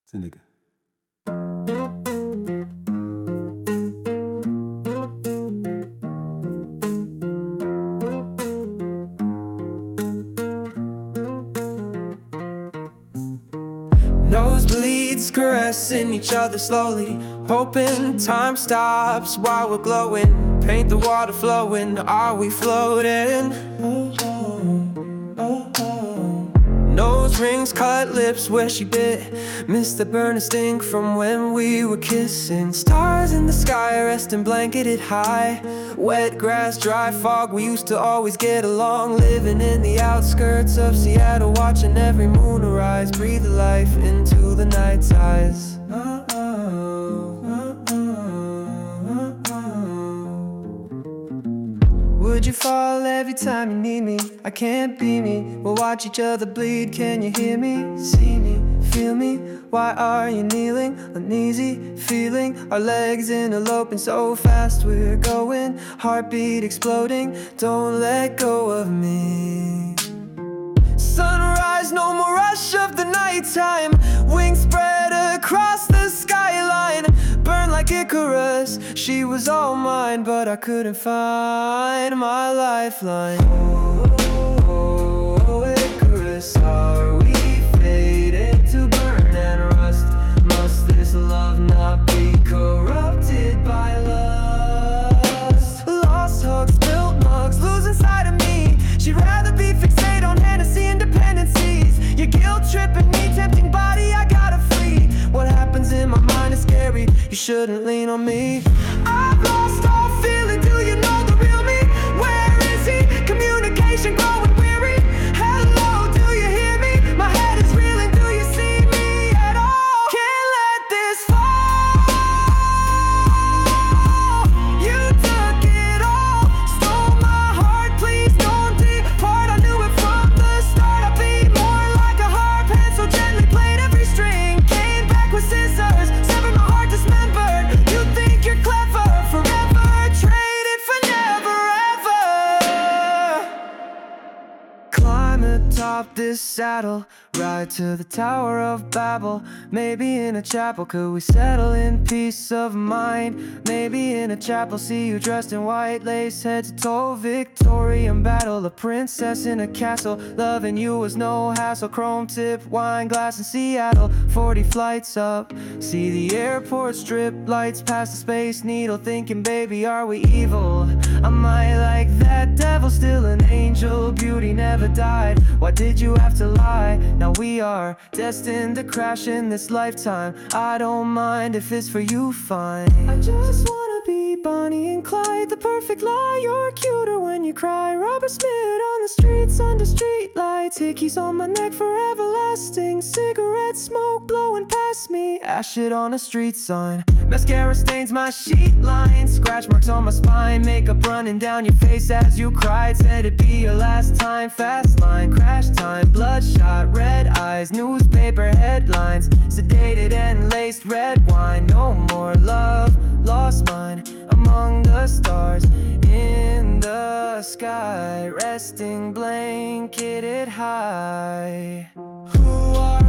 真的。 Nosebleeds caressing each other slowly, hoping time stops while we're glowing. Paint the water flowing, are we floating? Nose rings, cut lips where she bit. Miss the burning sting from when we were kissing. Stars in the sky resting blanketed high. Wet grass, dry fog, we used to always get along. Living in the outskirts of Seattle, watching every moon arise. Breathe life into the night's eyes. Would you fall every time you need me? I can't be me. We'll watch each other bleed. Can you hear me? See me? Feel me? Why are you kneeling? Uneasy feeling. Our legs interloping so fast we're going. Heartbeat exploding. Don't let go of me. Sunrise, no more rush of the nighttime. Wings spread across the skyline. Burn like Icarus, she was all mine, but I couldn't find my lifeline. Oh, Icarus, are we fated to burn and rust? Must this love not be corrupted by lust? Lost hugs, spilled mugs, losing sight of me. She'd rather be fixated on Hennessy and dependencies. Your guilt tripping me, tempting body, I gotta free. What happens in my mind is scary. You shouldn't lean on me. I've lost all feeling. Do you know the real me? Where is he? Communication growing weary. Hello, do you hear me? My head is reeling. Do you see me at all? Can't let this fall. You took it all. Stole my heart. Please don't depart. I knew it from the start. I'd be more like a harp. Hand so gently played every string. Came back with scissors. Severed my heart dismembered. You think you're clever. Forever traded for never ever. Climb atop this saddle. Ride to the Tower of Babel. Maybe in a chapel could we settle in peace of mind. Maybe in a chapel see you dressed in white lace, head to toe Victorian battle. A princess in a castle, loving you was no hassle. Chrome tip wine glass in Seattle, 40 flights up. See the airport strip lights past the Space Needle. Thinking baby are we evil? Am I like that devil? Still an angel, beauty never died. Why did you have to lie? Now we are destined to crash in this lifetime. I don't mind if it's for you, fine. I just wanna be Bonnie and Clyde, the perfect lie. You're cuter when you cry. Robert Smith on the streets under street lights. Hickeys on my neck for everlasting. Cigarette smoke blowing past me. Acid on a street sign. Mascara stains my sheet line. Scratch marks on my spine. Makeup running down your face as you cried. Said it'd be your last time. Fast line, crash time, bloodshot, red eyes. Newspaper headlines. Sedated and laced red wine. No more love, lost mine among the stars in the sky. Resting blanketed high. Who are